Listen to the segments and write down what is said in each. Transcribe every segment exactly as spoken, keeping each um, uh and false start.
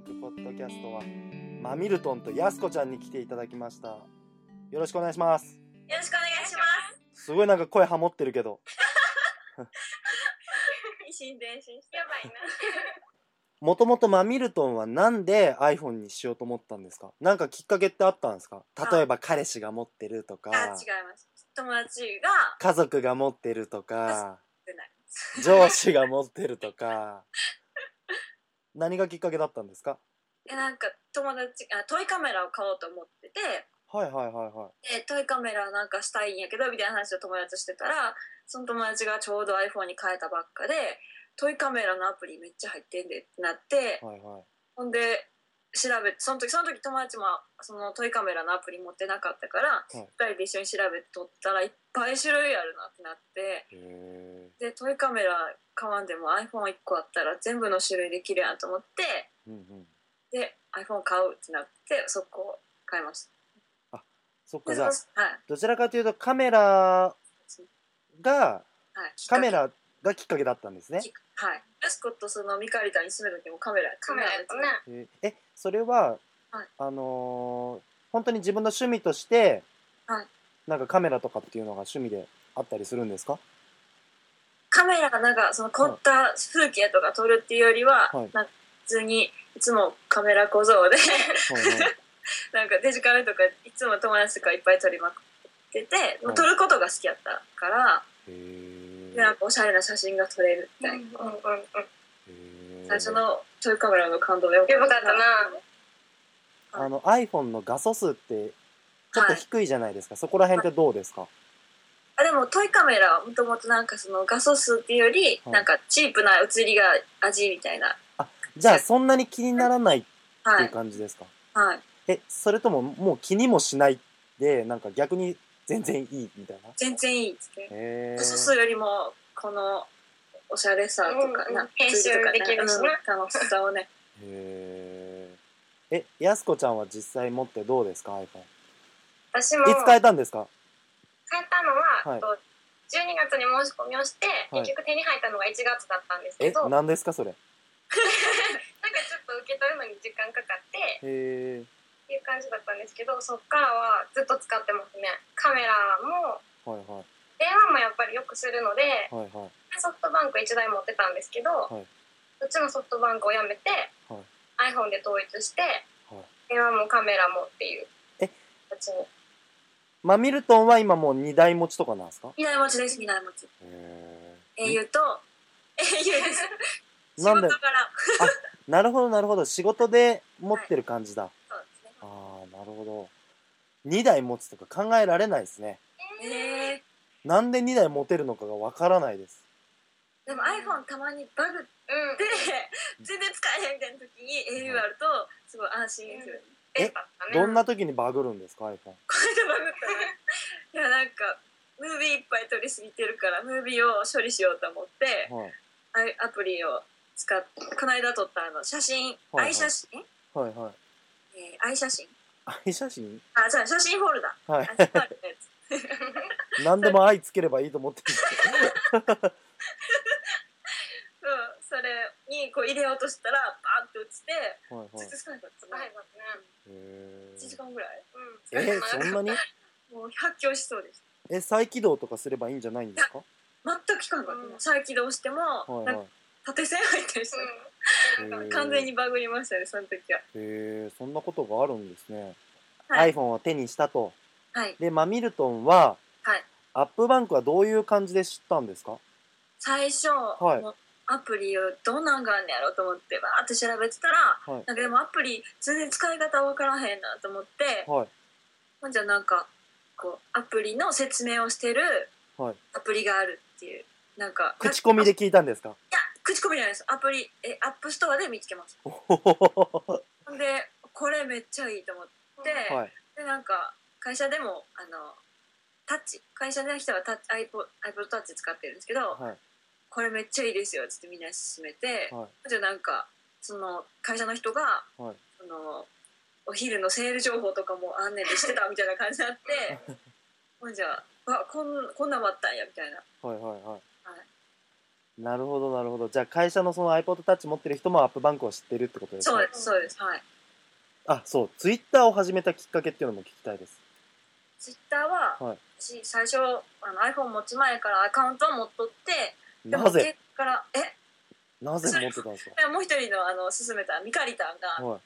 ンクポッドキャストはマミルトンとヤスコちゃんに来ていただきました。よろしくお願いします。 よろしくお願いします。 すごいなんか声ハモってるけど一心伝心してやばいなもともとマミルトンはなんで iPhone にしようと思ったんですか？なんかきっかけってあったんですか？例えば彼氏が持ってるとか、 あ、違います。友達が家族が持ってるとか、上司が持ってるとか何がきっかけだったんですか？ え、なんか友達あトイカメラを買おうと思ってて、 はいはいはいはい。 でトイカメラなんかしたいんやけどみたいな話を友達としてたら、その友達がちょうど iPhone に変えたばっかでトイカメラのアプリめっちゃ入ってんでってなって、 はいはい、 ほんで調べて、その時その時友達もそのトイカメラのアプリ持ってなかったから、はい、ふたりで一緒に調べて撮ったらいっぱい種類あるなってなって、へでトイカメラ買わんでも アイフォンいっこあったら全部の種類できるやんと思って、うんうん、で iPhone 買うってなってそこ買いました。 あ、そっか。じゃあ、はい、どちらかというとカメラが、はい、カメラがきっかけだったんですね。 はい。ヤスコとそのミカリタに住めた時もカメラやったね。カメラやったね。 え、それは、はい、あのー、本当に自分の趣味として、はい、なんかカメラとかっていうのが趣味であったりするんですか？ カメラがなんかその凝った風景とか撮るっていうよりは、はい、なんか普通にいつもカメラ小僧でなんかデジカメとかいつも友達とかいっぱい撮りまくってて、はい、撮ることが好きやったから、へー、でなんかおしゃれな写真が撮れるみたいな、うんうんうん、最初のトイカメラの感動がよかったな。 あの iPhone の画素数ってちょっと低いじゃないですか、はい、そこら辺ってどうですか？ あ、でもトイカメラはもともとなんかその画素数っていうより、はい、なんかチープな写りが味みたいな。 あ、じゃあそんなに気にならないっていう感じですか？はい、はい、え、それとももう気にもしないでなんか逆に全然いいみたいな？ 全然いいっつって。画素数よりもこのおしゃれさとか、うん、な編集できるしな、楽しさをね。 へー。え、やすこちゃんは実際持ってどうですか iPhone？ 私もいつ変えたんですか？ 変えたのは、はい、じゅうにがつに申し込みをして、はい、結局手に入ったのがいちがつだったんですけど。 え、何ですかそれ？ なんかちょっと受け取るのに時間かかってへーっていう感じだったんですけど、そっからはずっと使ってますね。カメラも、はいはい、電話もやっぱりよくするので、はいはい、ソフトバンクいちだい持ってたんですけど、はい、うちのソフトバンクをやめて、はい、iPhone で統一して、はい、電話もカメラもっていう形に。 マミルトンは今もうにだい持ちとかなんですか？ にだい持ちです、にだい持ち。au と au です仕事からあ、なるほどなるほど、仕事で持ってる感じだ、はい、 そうですね。 ああ、なるほど。にだい持つとか考えられないですね。えー、なんでにだい持てるのかがわからないです。 でも iPhone たまにバグって、うん、全然使えへんみたいな時に au あるとすごい安心する、 うん、え、どんな時にバグるんですか iPhone？ これでバグったねいや、なんかムービーいっぱい撮りすぎてるからムービーを処理しようと思って、はい、アプリを使って、この間撮ったあの写真、はいはい、愛写真、 はいはい、 えー、愛写真愛写真あ、じゃあ写真フォルダ、はい、 何でも愛つければいいと思ってるそうそれにこう入れようとしたらバーって落ちて、はいはい、全然少なかったね。いちじかんぐらい、 うん、えー、そんなにもう発狂しそうでした。 え、再起動とかすればいいんじゃないんですか？ 全く効かなかった、うん、再起動しても、はいはい、縦線入ったりして、うん、完全にバグりましたね、その時は。 へえ、そんなことがあるんですね、はい、iPhone を手にしたと、 はい、 で、マミルトンは、はい、アップバンクはどういう感じで知ったんですか？ 最初、はい、アプリをどんなんがあんねやろうと思ってバーって調べてたら、はい、なんかでもアプリ全然使い方わからへんなと思って、はい、ほんじゃなんかこうアプリの説明をしてるアプリがあるっていう、なんか口コミで聞いたんですか？いや、口コミじゃないです。アプリえアップストアで見つけました。ほんでこれめっちゃいいと思って、はい、でなんか会社でもあのタッチ会社の人はタッチ iPod, iPod タッチ使ってるんですけど、はい、これめっちゃいいですよってみんなに勧めて、はい、じゃあなんかその会社の人が、はい、そのお昼のセール情報とかもあんねんでしてたみたいな感じになってほんじゃあこんこんなんもあったんやみたいな、はいはいはい、はい、 なるほどなるほど。じゃあ会社のその iPod Touch 持ってる人もアップバンクを知ってるってことですか？ そうですそうです。はい。 あ、そう、ツイッターを始めたきっかけっていうのも聞きたいです。 ツイッターは、はい、私最初あの iPhone 持つ前からアカウントを持っとって、 なぜからえなぜ持ってたんですか？ もう一人のあの勧めたミカリタンが、はい、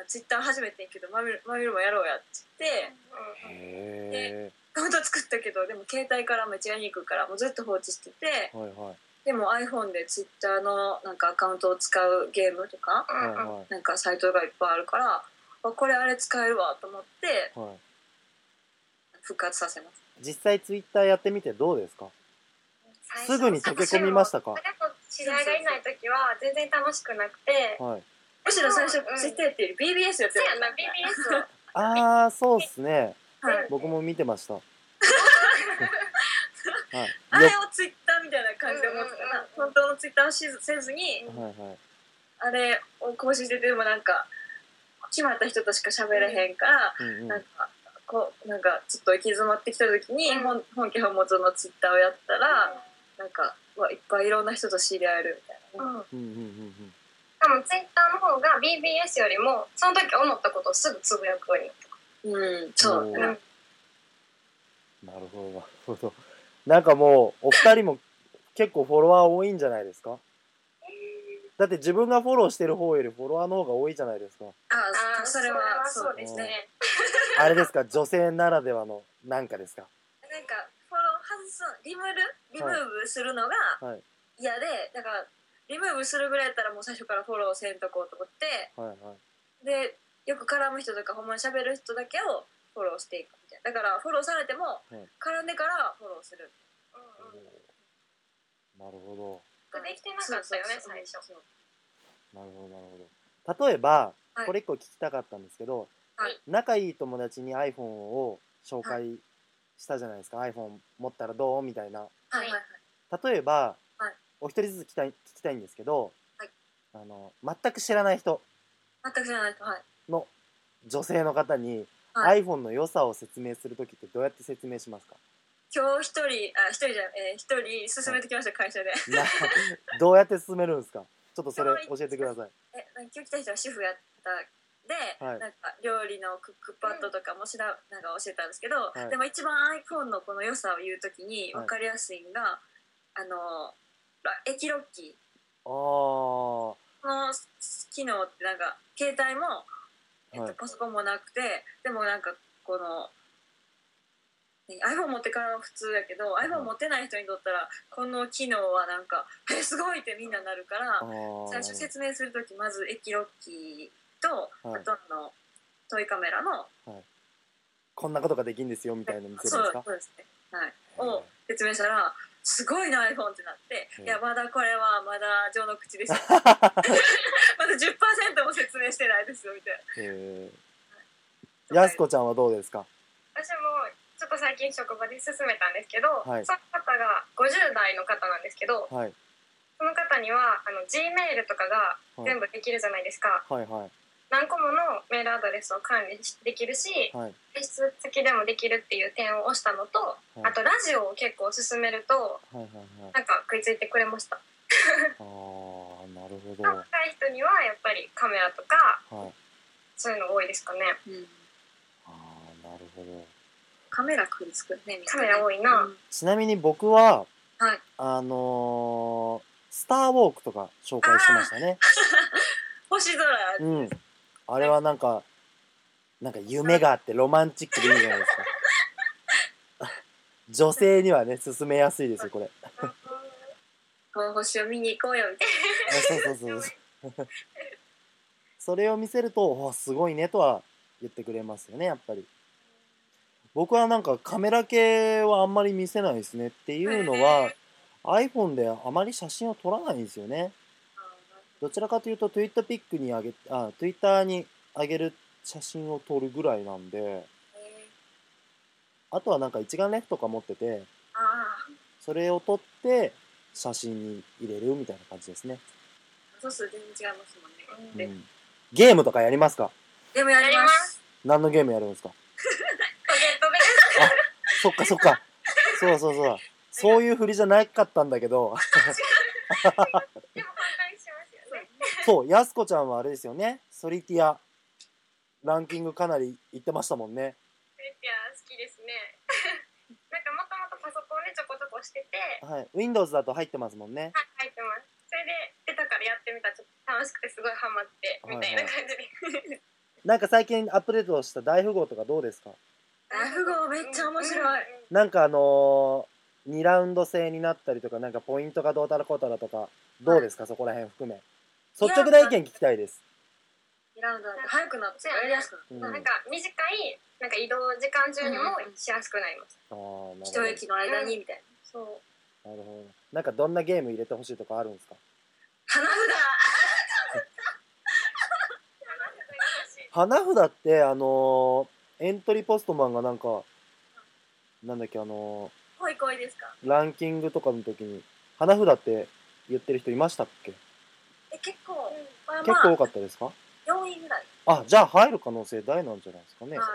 ツイッター始めてんけどマミルマミルもやろうやって言って、うん、でアカウント作ったけどでも携帯からめっちゃやりにくいからもうずっと放置してて、はいはい、でも iPhone でツイッターのなんかアカウントを使うゲームとか、はいはい、なんかサイトがいっぱいあるからこれあれ使えるわと思って、はい、復活させます。 実際ツイッターやってみてどうですか？すぐに溶け込みましたか？ 知り合いがいない時は全然楽しくなくて、はい、 むしろ最初ツイッターやってる ビービーエス やってる。そうやな ビービーエス をああそうっすね、はい、僕も見てました。はい、 あれをツイッターみたいな感じで思ってたな、うんうんうん、本当のツイッターをしせずに、はいはい、あれを更新しててもなんか決まった人としか喋れへんから、うんうん、なんかこうなんかちょっと行き詰まってきた時に、うん、本, 本家本元のツイッターをやったら、うん、なんかいっぱいいろんな人と知り合えるみたいな、ね、うんうんうんうん、 多分ツイッターの方が ビービーエス よりもその時思ったことをすぐつぶやくようになった。 うんそう、うん、なるほどなるほど。なんかもうお二人も結構フォロワー多いんじゃないですか？だって自分がフォローしてる方よりフォロワーの方が多いじゃないですか。 ああ、それはそうですね。 あれですか、女性ならではのなんかですか？ なんかフォロー外すリムルリムーブするのが嫌で、はい、だからリムーブするぐらいやったらもう最初からフォローせんとこうと思って、はいはい、でよく絡む人とかほんまに喋る人だけをフォローしていくみたいな。だからフォローされても絡んでからフォローする。 うんうん、なるほど。 できてなかったよね最初。 なるほどなるほど。例えば、はい、これ一個聞きたかったんですけど、はい、仲いい友達に iPhone を紹介したじゃないですか、はい、iPhone 持ったらどうみたいな、はいはいはい、例えば、はい、お一人ずつ聞きたい、聞きたいんですけど、はい、あの全く知らない人全く知らない人、はい、 の女性の方に、はい、iPhone の良さを説明するときってどうやって説明しますか？ 今日一人あ一人じゃえー、一人勧めてきました、はい、会社でどうやって進めるんですか？ちょっとそれ教えてください。 え今日来た人は主婦やったで、はい、なんか料理のクックパッドとかもしらなんか教えたんですけど、はい、でも一番 iPhone のこの良さを言うときに分かりやすいのが、はい、あの駅ロッキーこの機能ってなんか携帯も、えっと、パソコンもなくてでもなんかこのiPhone 持ってからは普通やけど、はい、iPhone 持ってない人にとったらこの機能はなんか「えすごい!」ってみんななるから最初説明するときまず駅ロッキーと、はい、あとのトイカメラの、はい、 こんなことができるんですよみたいな見せるんですか？ そうですね、はい、を説明したらすごいな iPhone ってなって「いやまだこれはまだ序の口ですよまだ じゅっパーセント も説明してないですよ」みたいな。へーやすこちゃんはどうですか？ 私もちょっと最近職場で勧めたんですけど、はい、その方がごじゅう代の方なんですけど、はい、その方にはあの Gmail とかが全部できるじゃないですか、はいはい、何個ものメールアドレスを管理できるし、はい、提出先でもできるっていう点を押したのと、はい、あとラジオを結構勧めると、はいはいはい、なんか食いついてくれましたあーなるほど。 若い人にはやっぱりカメラとか、はい、そういうの多いですかね、うん、 あーなるほど。 カメラ食いつくね、 カメラ多いな、うん、 ちなみに僕は、はい、あのー、スターウォークとか紹介してましたね星空、 うん、あれはなんかなんか夢があってロマンチックでいいじゃないですか女性にはね勧めやすいですよこれこの星を見に行こうよみたいなそうそうそうそれを見せるとおすごいねとは言ってくれますよねやっぱり。僕はなんかカメラ系はあんまり見せないですねっていうのは iPhone であまり写真を撮らないんですよね。どちらかというと Twitter ピックに上げあ Twitter に上げる写真を撮るぐらいなんで、あとはなんか一眼レフとか持っててそれを撮って写真に入れるみたいな感じですね。 そうすると全然違いますもんね、うん、 ゲームとかやりますか？ ゲームやります。 何のゲームやるんですか？あ、そっかそっか。そうそうそう。そういう振りじゃなかったんだけど。 反対しますよね。 そう、やすこちゃんはあれですよね、ソリティアランキングかなりいってましたもんね。 ソリティア好きですね。なんかもともとパソコンでちょこちょこしてて、 はい、Windows だと入ってますもんね。 はい、入ってます。それで出たからやってみたらちょっと楽しくてすごいハマってみたいな感じで、はいはい、 なんか最近アップデートした大富豪とかどうですか？ 大富豪めっちゃ面白い、 うん、 なんかあのー、にラウンド制になったりとか、なんかポイントがどうたらこうたらとかどうですか、はい、そこら辺含め率直な意見聞きたいです。 にラウンドだと早くなってやりやすくなって、うん、 なんか短いなんか移動時間中にもしやすくなります、 うん、ああ、 一駅の間にみたいな、 うん、そう。 なるほど。なんかどんなゲーム入れてほしいとかあるんですか？ 花札花札ってあのー、エントリーポストマンがなんかなんだっけあのー、恋恋ですか？ ランキングとかの時に花札って言ってる人いましたっけ？ え結構、 まあまあ、結構多かったですか？ よんいぐらい。 あ、じゃあ入る可能性大なんじゃないですかね。 はい、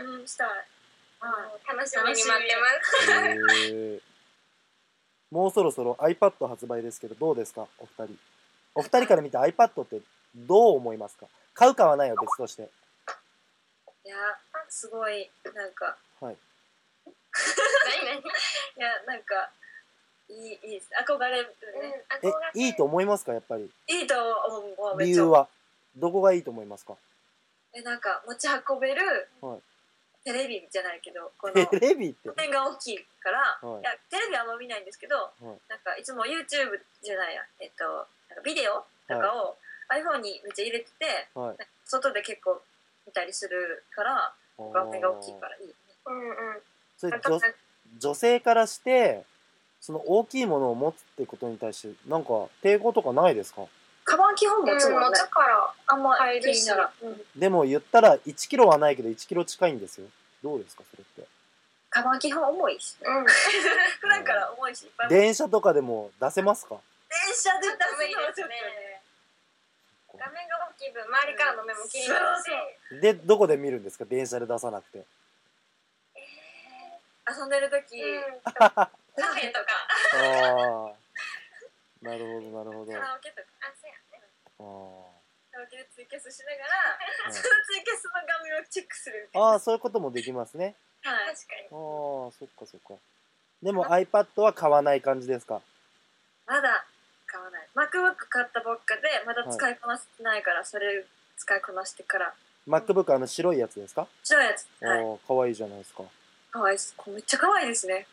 うん、したい。 楽しみに待ってます。 へもうそろそろ iPad 発売ですけどどうですかお二人。お二人から見て iPad ってどう思いますか？買うかはないよ別として。 いやすごいなんか。 はい。 何何？いやなんかいいいいです憧れるね、 うん。えいいと思いますかやっぱり？ いいと思う。 理由はどこがいいと思いますか？ えなんか持ち運べる。はい。テレビじゃないけどこのテレビって画面が大きいから、はい、いやテレビはあんま見ないんですけど、はい、なんかいつも YouTube じゃないやえっとなんかビデオとかを iPhone にめっちゃ入れてて、はい、外で結構見たりするから画面が大きいからいいね。うんうん。 それ 女, 女性からしてその大きいものを持つってことに対してなんか抵抗とかないですか？ カバン基本持つもんね。 持つからあんま入るし、 うん、 でも言ったらいちキロはないけどいちキロ近いんですよ。どうですかそれって？ カバン基本重いし、うん、普段から重いしいっぱい電車とかでも出せますか？ 電車で出すのはちょっとね画面が大きい分周りからの目も気になるし、 でどこで見るんですか電車で出さなくて？ えー、遊んでる時、 うん、カフェとかああなるほどなるほど。 カラオケとかあそうやね。 あカラオケでツイキャスしながら、はい、そのツイキャスの画面をチェックするみたいな。ああそういうこともできますね。 はい、 確かに。 ああそっかそっか。でも iPad は買わない感じですか？ まだ買わない。MacBook 買ったばっかでまだ使いこなせてないから、はい、それ使いこなしてから。 MacBook あの白いやつですか？ 白いやつ。 はい。可愛いじゃないですか。 可愛いです。めっちゃ可愛いですね。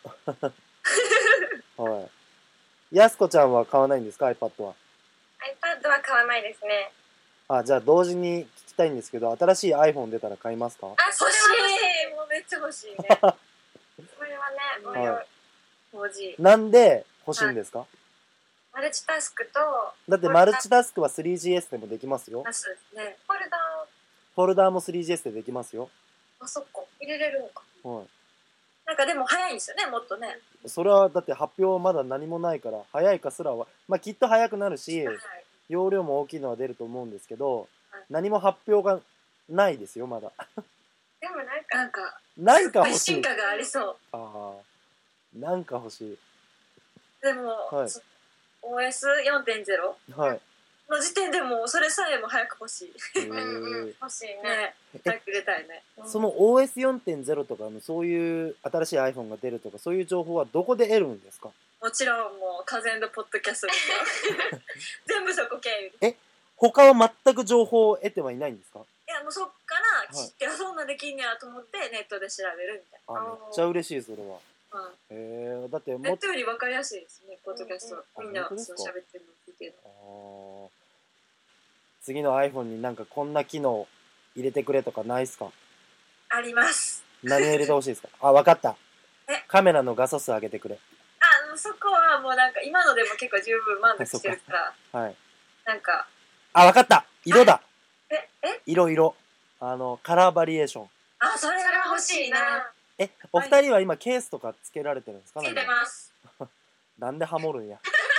はい。やすこちゃんは買わないんですか iPad は？ iPad は買わないですね。 あ、じゃあ同時に聞きたいんですけど、新しい iPhone 出たら買いますか？ あ、欲しい。もうめっちゃ欲しいね。それはね、もうよ、 欲しい。 なんで欲しいんですか？ マルチタスクと。 だってマルチタスクは スリージーエス でもできますよ。 あ、そうですね。 フォルダー。 フォルダーも スリージーエス でできますよ。 あ、そっか。入れれるのか。 はい。 なんかでも早いんですよね、もっとね。 それはだって発表まだ何もないから早いかすらは、まあきっと早くなるし、はい、容量も大きいのは出ると思うんですけど、はい、何も発表がないですよまだ。 でもなんかなんかなんか欲しい。 進化がありそう。 ああ、なんか欲しい。 でも、はい、オーエスよんてんゼロはいの時点でもそれさえも早く欲しい。 うんうん、欲しいね。 早く入れたいね。 その オーエスよんてんゼロ とかのそういう新しい iPhone が出るとかそういう情報はどこで得るんですか？ もちろんもうカゼンドポッドキャストですよ。全部そこ経由。 え、他は全く情報を得てはいないんですか？ いやもうそっから知って、はい、そんなできんねやと思ってネットで調べるみたいな。 あ、めっちゃ嬉しいそれは。 うん、 へえ、だってもネットより分かりやすいですねポッドキャスト、うん、みんなそう喋ってるの聞いてるの。 あ、次の iPhone になんかこんな機能入れてくれとかないっすか？ あります。 何入れてほしいですか？あ、分かった。カメラの画素数上げてくれ。 あ、そこはもうなんか今のでも結構十分満足してるから。はい。なんか。 あ、分かった。色だ。 え、え？ 色色。あのカラーバリエーション。 あ、それが欲しいな。 え、お二人は今ケースとかつけられてるんですか？ つけてます。 なんでハモるんや。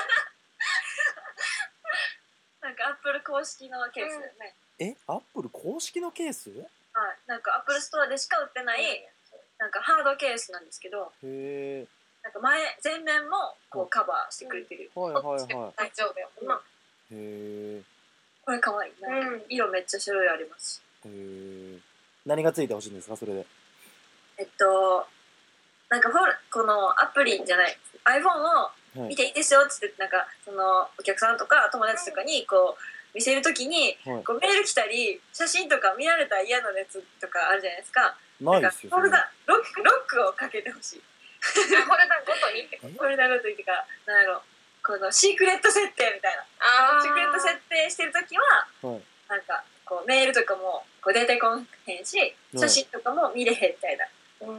なんかアップル公式のケースだよね。 え、アップル公式のケース？ はい。なんかアップルストアでしか売ってない、なんかハードケースなんですけど。 へえ。 なんか前前面もこうカバーしてくれてる、 はいはいはい。 大丈夫やもんな。 へえ。 これかわいいな、うん、色めっちゃ種類あります。 へえ。何がついてほしいんですかそれで。 えっとなんかほらこのアプリじゃない iPhone を見ていいですよっつってなんかそのお客さんとか友達とかにこう見せるときに、はい、こうメール来たり写真とか見られたら嫌なやつとかあるじゃないですか。 ないですよ。 フォルダロックロックをかけてほしい。 フォルダごとにってこと。 フォルダごとにってかなんやろこのシークレット設定みたいな。あシークレット設定してるときは、はい、なんかこうメールとかもこう出てこんへんし写真とかも見れへんみたいな。うん。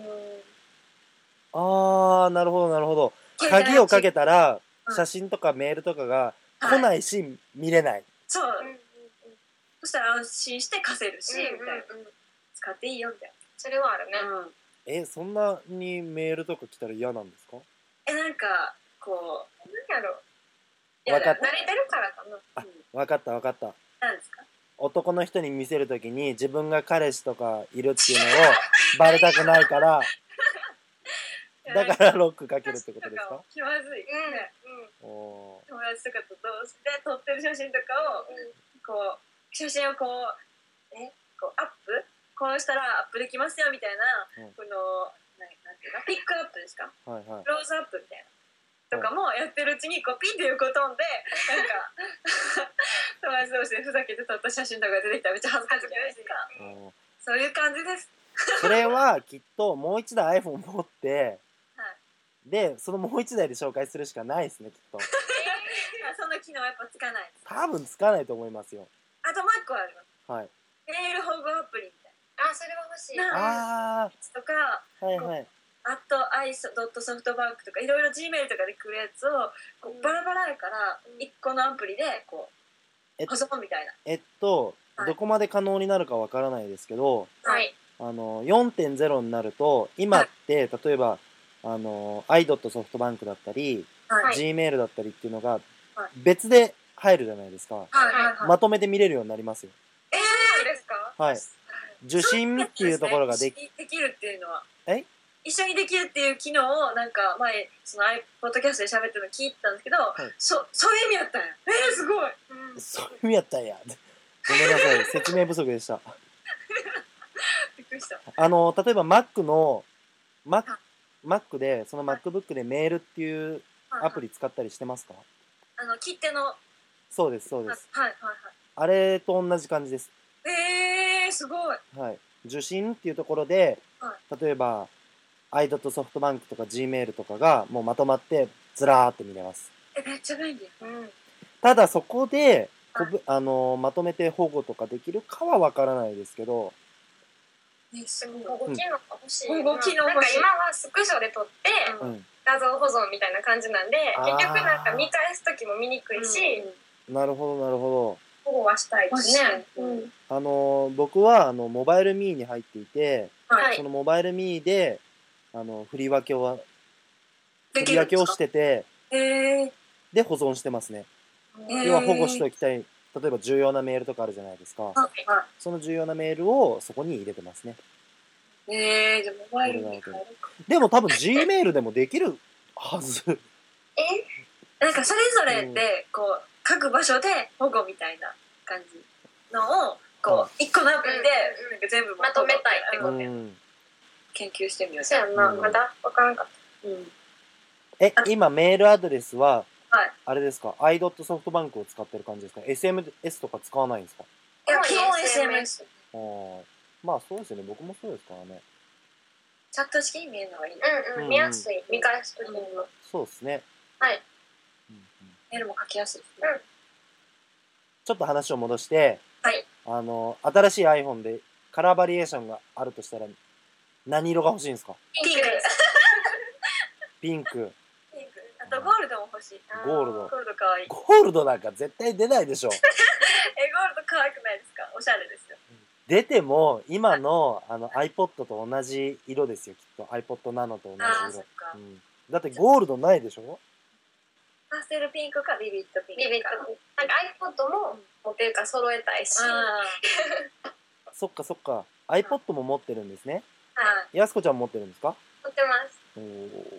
あーなるほどなるほど。鍵をかけたら写真とかメールとかが来ないし、はい、見れない。 そう、うんうんうん、そしたら安心して貸せるし、うんうんうん、みたいな使っていいよみたいな。 それはあるね、 うん、 えそんなにメールとか来たら嫌なんですか？ えなんかこう何やろ分かった。 慣れてるからかな。 あ分かった分かった。 何ですか？ 男の人に見せるときに自分が彼氏とかいるっていうのをバレたくないからだからロックかけるってことですか？ 気まずいね、うんうん、友達とかと同士で撮ってる写真とかを、うん、こう写真をこうえこうアップこうしたらアップできますよみたいな、うん、このなんなんていうかピックアップですか、 はいはい、 クローズアップみたいなとかもやってるうちにこうピンって横飛んでなんか友達同士でふざけて撮った写真とか出てきたらめっちゃ恥ずかしいじゃないですか、うん、そういう感じです。 それはきっともう一台 iPhone 持ってで、そのもう一台で紹介するしかないですね、きっと。 そんな機能やっぱつかないです。 多分つかないと思いますよ。 あともう一個あります。 はい。 メール保護アプリみたいな。あ、それは欲しい。 ああ。 とか、 はいはい。 あとアイソドットソフトバンクとかいろいろ Gmail とかで来るやつをこうバラバラやから一個のアプリでこう保存みたいな。 えっと、はい、どこまで可能になるかわからないですけど、 はい。 あの よんてんゼロ になると今って、はい、例えばあの アイドットソフトバンクだったり、はい、Gmail だったりっていうのが別で入るじゃないですか、はいはいはい、まとめて見れるようになりますよ。 えー、ですか？ はい。受信っていうところができ、 できるっていうのはえ一緒にできるっていう機能をなんか前そのポッドキャストで喋ってるの聞いてたんですけど、はい、そそういう意味やったんや。えー、すごい、 うん、そういう意味やったんや。ごめんなさい説明不足でした。 びっくりした。 あの例えば Mac の Mac Mac でその MacBook でメールっていうアプリ使ったりしてますか？ あの切手の。 そうですそうです。 はいはいはい。 あれと同じ感じです。 えー、すごい。 はい。受信っていうところで、はい、例えば アイドットソフトバンクとか Gmail とかがもうまとまってずらーって見れます。 えめっちゃ便利。うん。 ただそこでこぶ、あのー、まとめて保護とかできるかはわからないですけど。 ね、すごい保護機能が欲しい。保護機能欲しい。 なんか今はスクショで撮って、うん、画像保存みたいな感じなんで、結局なんか見返す時も見にくいし、 うん、なるほどなるほど。保護はしたいですね。 うん、あのー、僕はあのモバイルミーに入っていて、はい、そのモバイルミーであの振り分けを振り分けをしてて、 えー、 で保存してますね。えー、要は保護しておきたい。例えば重要なメールとかあるじゃないですか、はい、その重要なメールをそこに入れてますね。 えー、じゃあモバイルに入るか。 でも多分 Gmail でもできるはず。 えなんかそれぞれでこう各場所で保護みたいな感じのをこう一個のアプリでなんか全部まとめたいってことや、うん、 研究してみよう。 そうやんな、うん、まだ分からんかった、うん、 え今メールアドレスははい、 あれですか アイドットソフトバンクを使ってる感じですか？ エスエムエス とか使わないんですか？ いや基本 エスエムエス。 あまあそうですよね、僕もそうですからね。 チャット式に見えるのがいい、 うんうん、見やすい、見返すときにも、うん、 そうですね。 はい、 うんうん、メールも書きやすい、 うん、 ちょっと話を戻して、 はい、 あの新しい iPhone でカラーバリエーションがあるとしたら何色が欲しいんですか？ ピンクですピンク。 あとゴールドも欲しい。 ゴールド。 ゴールド可愛い。 ゴールドなんか絶対出ないでしょ。え、ゴールド可愛くないですか？おしゃれですよ。 出ても今のあの iPod と同じ色ですよ、きっと iPod Nano と同じ色。 あ、そっか、 うん。だってゴールドないでしょ？ パステルピンクかビビットピンクか。 ビビットピンク。なんか iPod も持ってるから揃えたいし。 そっかそっか。iPod も持ってるんですね。 はい。 やすこちゃん持ってるんですか？ 持ってます。 おー。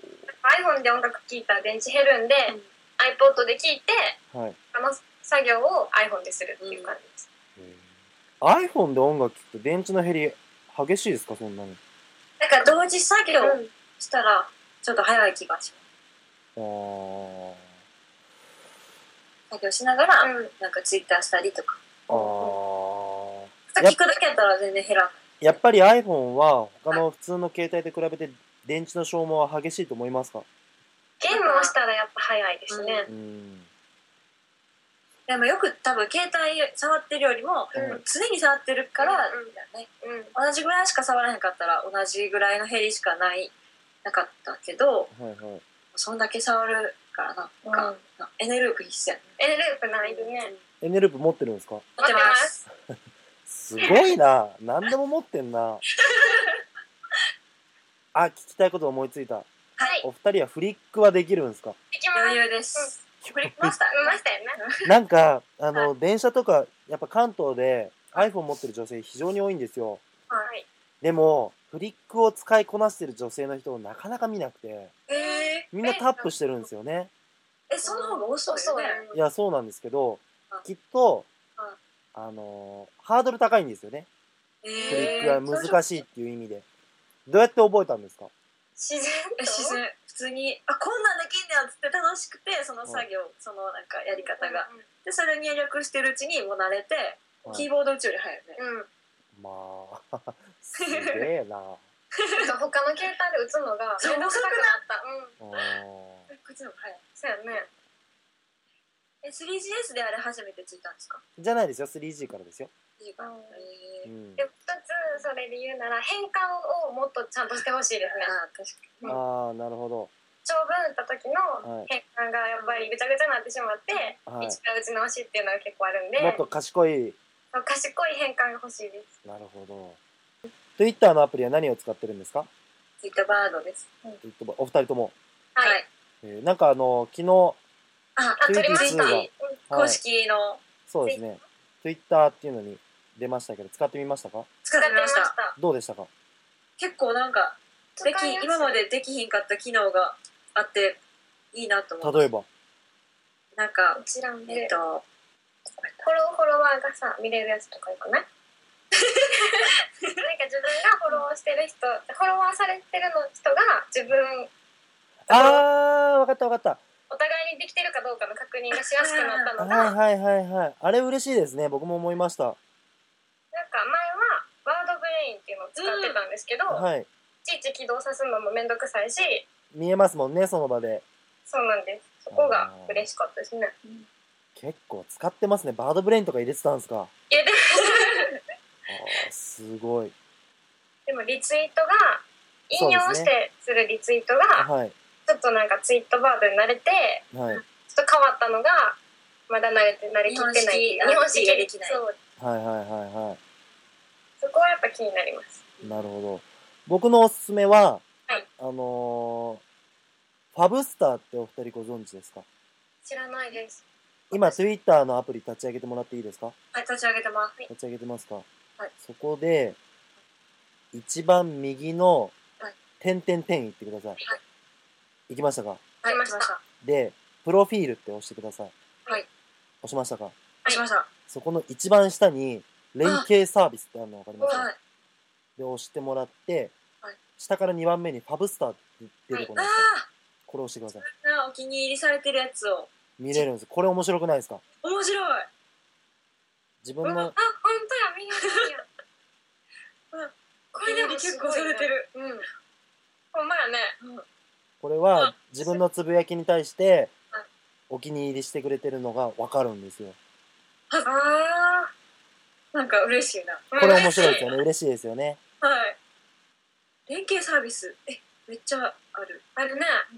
iPhone で音楽聴いたら電池減るんで、うん、iPod で聴いて、はい、あの作業を iPhone でするっていう感じです、 うん、iPhone で音楽聴くと電池の減り激しいですか？そんなに。 なんか同時作業したらちょっと早い気がします。あー、 作業しながら、うん、なんかツイッターしたりとか。ああ。聞くだけやったら全然減らない。 やっぱり iPhone は他の普通の携帯と比べて電池の消耗は激しいと思いますか？ ゲームをしたらやっぱ早いですね。うん。 でもよく多分携帯触ってるよりも、うん、常に触ってるから、うんねうん、同じぐらいしか触らへんかったら同じぐらいの減りしかないなかったけど、はいはい、そんだけ触るからな、うん、なんかエネループ必須やね。 エネループないでね。 エネループ持ってるんですか？ 持ってます。 すごいな。何でも持ってんな。あ、聞きたいこと思いついた。はい。お二人はフリックはできるんですか？ できます。 余裕です。うん、フリックマスター見ましたよね。 なんかあの、はい、電車とかやっぱ関東で iPhone 持ってる女性非常に多いんですよ。はい。でもフリックを使いこなしてる女性の人をなかなか見なくて、えー、みんなタップしてるんですよね。 え、その方が遅いよね。 いやそうなんですけど、きっとあのー、ハードル高いんですよね。えー、フリックが難しいっていう意味で。どうやって覚えたんですか？ 自然と自然普通にあこんなんできんねやつって楽しくてその作業、はい、そのなんかやり方が、うんうん、でそれ入力してるうちにもう慣れて、はい、キーボード打つより早いよね。うん、 まあすげえな。 他の携帯で打つのが面倒くさくなった。うん。 打つのが早い。 そうやね。 え スリージーエス であれ初めてついたんですか？ じゃないですよ スリージー からですよ。 うん、でふたつそれで言うなら変換をもっとちゃんとしてほしいですね。 あ確かに、 うん、ああなるほど。 長文打った時の変換がやっぱりぐちゃぐちゃになってしまって、はい、一から打ち直しっていうのが結構あるんで、 もっと賢い賢い変換が欲しいです。 なるほど。Twitter のアプリは何を使ってるんですか？ ツイッターバードです。 お二人とも。 はい。 えー、なんかあの昨日あ撮りました。公式の、はい、 そうですね。Twitter っていうのに出ましたけど使ってみましたか？ 使ってみました。 どうでしたか？ 結構なんかでき今までできひんかった機能があっていいなと思って。 例えばなんかこちらでえっとフォローフォロワーがさ見れるやつとかよくない？なんか自分がフォローしてる人フォロワーされてるの人が自分あーわかったわかった。 お互いにできてるかどうかの確認がしやすくなったのがはいはいはいはいあれ嬉しいですね。僕も思いました。 なんか前はワードブレインっていうのを使ってたんですけど、うんはい、いちいち起動さすのもめんどくさいし見えますもんねその場で。そうなんです。そこが嬉しかったですね。 結構使ってますね。バードブレインとか入れてたんですか？ 入れてあすごい。 でもリツイートが引用してするリツイートが、ねはい、ちょっとなんかツイートバードに慣れて、はい、ちょっと変わったのがまだ慣れて慣れきってない日本式できない。そうはいはいはいはい。 そこはやっぱ気になります。 なるほど。僕のおすすめは、はい、あのー、ファブスターってお二人ご存知ですか？ 知らないです。 今 Twitter のアプリ立ち上げてもらっていいですか？ はい、立ち上げてます。 立ち上げてますか？はい。そこで一番右の点々点言ってください。はい。行きましたか？ はい、行きました。 で、プロフィールって押してください。 はい。 押しましたか？ 押しました。 そこの一番下に連携サービスってあるの分かりますか？はい。で、押してもらって、はい、下からにばんめにファブスターって出てこないですか？はい、これ押してください。 お気に入りされてるやつを見れるんです。これ面白くないですか？ 面白い。 自分の、あ、 本当や、みんなうん、これでも結構されてる。うん。 ほんまやね。 うん、これは自分のつぶやきに対してお気に入りしてくれてるのが分かるんですよ。 ああ、なんか嬉しいな。 これ面白いですよね。嬉しいですよね。 はい。連携サービス、え、めっちゃある。 あるね。うん、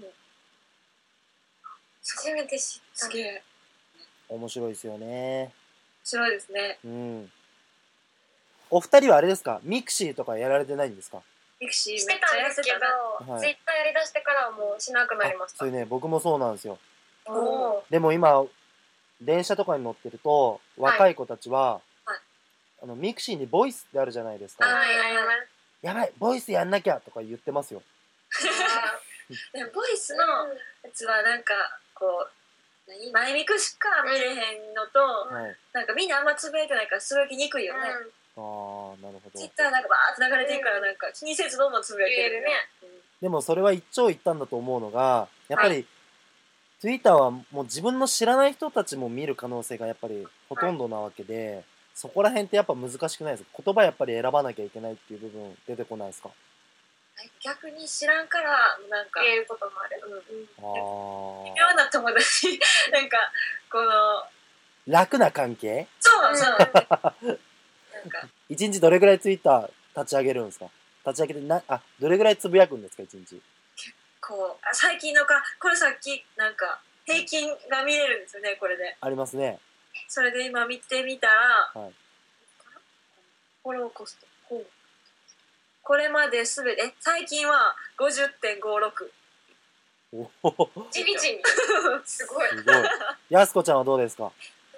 初めて知った。 すげえ。 面白いですよね。面白いですね。 うん。お二人はあれですか？ミクシーとかやられてないんですか？ ミクシーしてたんですけど、はい、ツイッターやりだしてからはもうしなくなりました。 それね、僕もそうなんですよ。でも今電車とかに乗ってると若い子たちは、はい、あのミクシーにボイスってあるじゃないですか。はい、やばいボイスやんなきゃとか言ってますよ。 でもボイスのやつはなんかこう何前見くしか見れへんのと、はい、なんかみんなあんまつぶやいてないからつぶやきにくいよね、 うん、ああなるほど。 ツイッターなんかバーって流れてるからなんか気にせずどんどんつぶやけるね、 うん、でもそれは一長一短だと思うのがやっぱり、はい、Twitter はもう自分の知らない人たちも見る可能性がやっぱりほとんどなわけで、はい、そこら辺ってやっぱ難しくないですか？言葉やっぱり選ばなきゃいけないっていう部分出てこないですか？ 逆に知らんからなんか言えることもある。 うん、微妙な友達なんかこの楽な関係？ そうそうなんか一日どれぐらいツイッター立ち上げるんですか？立ち上げてなあどれぐらいつぶやくんですか？一日結構あ最近のかこれさっきなんか平均が見れるんですよねこれでありますね。 それで今見てみたら、はい、フォローコストこれまですべて最近は ごじゅってんごろくおお地道にすごいすごい。やすこちゃんはどうですか？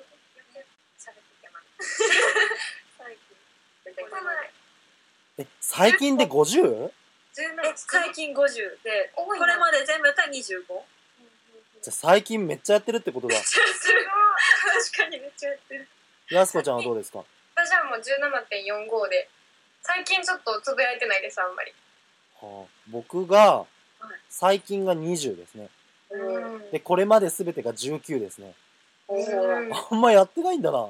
え最近で ごじゅう？ え最近ごじゅうでこれまで全部やったらにじゅうご。 じゃあ最近めっちゃやってるってことだ。 すごい確かにめっちゃやってる。 やすこちゃんはどうですか？ 私はもう じゅうななてんよんご で最近ちょっとつぶやいてないですあんまり、 はあ、僕が最近がにじゅうですね、うん、でこれまで全てがじゅうきゅうですね、うん、あんまやってないんだな意外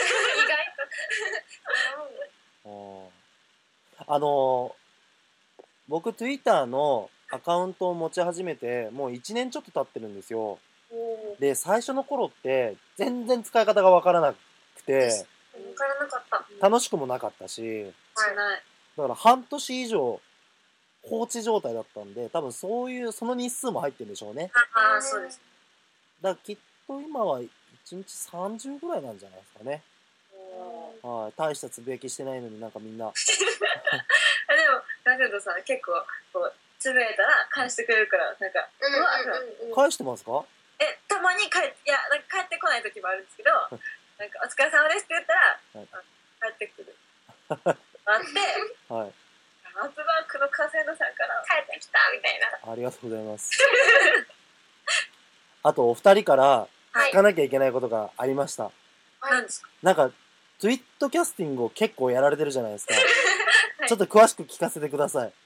とあのー、僕 Twitter のアカウントを持ち始めてもういちねんちょっと経ってるんですよ。で最初の頃って全然使い方が分からなくて分からなかった、 楽しくもなかったし、だから半年以上放置状態だったんで多分そういうその日数も入ってるんでしょうね。 ああそうです。 だからきっと今はいちにちさんじゅうぐらいなんじゃないですかね。はい、大したつぶやきしてないのになんかみんなでもだけどさ結構こうつぶやいたら返してくれるからなんか、うんうんうんうん、返してますか？ えたまに帰いやなんか帰ってこない時もあるんですけどなんかお疲れ様ですって言ったら、はい、帰ってくるあって、はい、アップバンクのカセンドさんから帰ってきたみたいな。 ありがとうございますあとお二人から聞かなきゃいけないことがありました、 はい、何ですか？ なんかツイットキャスティングを結構やられてるじゃないですか、はい、ちょっと詳しく聞かせてください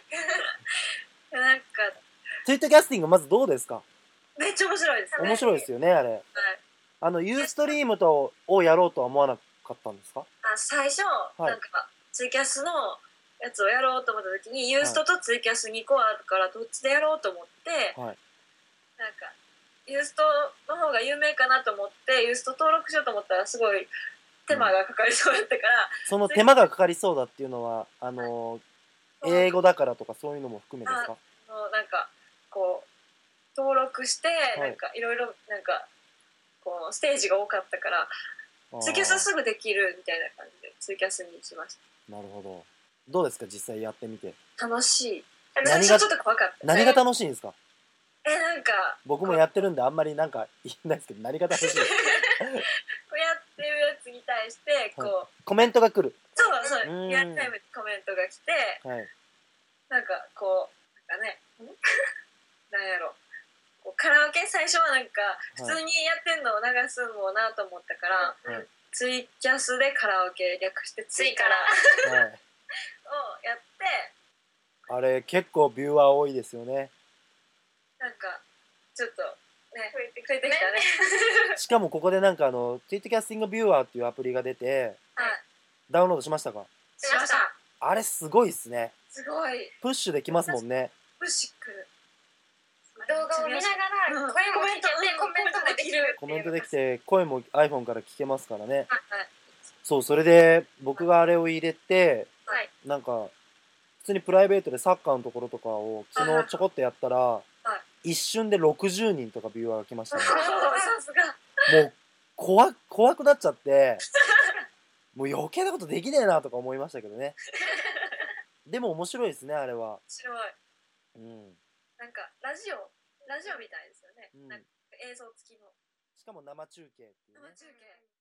なんかツイットキャスティングまずどうですか？ めっちゃ面白いですね。 面白いですよねあれ、はい、あのユーストリームとをやろうとは思わなかったんですか？ あ最初、はい、なんかツイキャスのやつをやろうと思った時にユーストとツイキャスにこあるからどっちでやろうと思って、はい、なんかユーストの方が有名かなと思ってユースト登録しようと思ったらすごい手間がかかりそうだったから、 うん、その手間がかかりそうだっていうのはあのー、英語だからとかそういうのも含めですか？ あのなんかこう登録してなんかいろいろなんかこうステージが多かったからツイキャスすぐできるみたいな感じでツイキャスにしました。 なるほど。どうですか実際やってみて？ 楽しい。 何がちょっと怖かった。 何が楽しいんですか？ えなんか僕もやってるんであんまりなんか言えないですけど何が楽しいですか？ こうやってるやつに対してこう、はい、 コメントが来る。 そうそうリアルタイムでコメントが来て、はい、なんかこうなんかねなんやろこうカラオケ最初はなんか普通にやってんのを流すのもなと思ったから、はい、ツイキャスでカラオケ略してツイカラ、はい、をやってあれ結構ビューワー多いですよね。 なんかちょっとね増えてきたねしかもここでなんかあのツイートキャスティングビューワーっていうアプリが出て、はい、ダウンロードしましたか？ しました。 あれすごいっすね。 すごいプッシュできますもんね。 プッシュくる動画を見ながら声も聞けてコメントもできるコメントできて声も iPhone から聞けますからね、はい、そうそれで僕があれを入れて、はい、なんか普通にプライベートでサッカーのところとかを昨日ちょこっとやったら、はい、一瞬でろくじゅうにんとかビューアーが来ましたね。さすがもう怖怖くなっちゃってもう余計なことできねえなとか思いましたけどねでも面白いですねあれは。面白い、うん、なんかラジオラジオみたいですよね、うん、なんか映像付きのしかも生中継っていうね。 生中継